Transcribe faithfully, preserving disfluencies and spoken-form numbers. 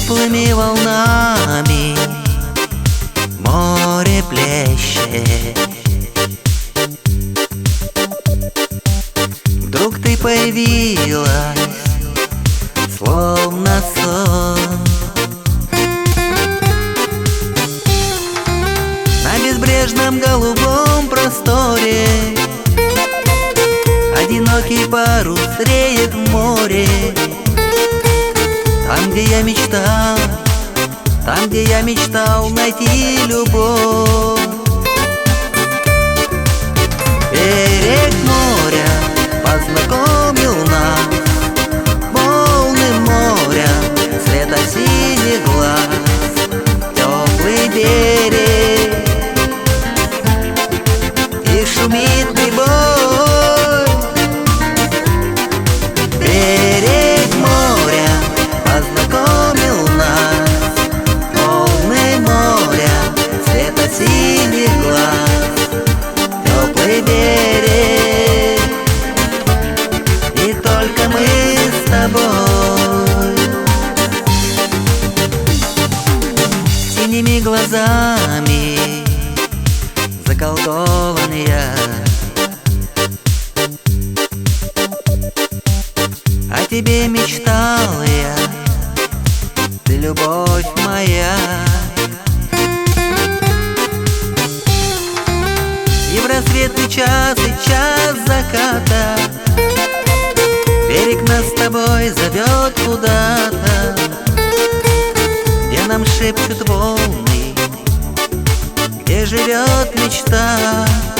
теплыми волнами море плещет. Вдруг ты появилась, словно сон, на безбрежном голубом просторе. Одинокий парус реет в море. Там, где я мечтал, там, где я мечтал найти любовь. Берег моря познакомил нас, волны моря, цвета синих глаз, теплый берег, и шумит прибой. Берег моря познакомил нас, волны моря, цвета синих глаз, теплый берег, и только мы с тобой. Синими глазами заколдован я, о тебе мечтал я, ты любовь моя. И в рассветный час, и час заката берег нас с тобой зовет куда-то, где нам шепчут волны, где живет мечта.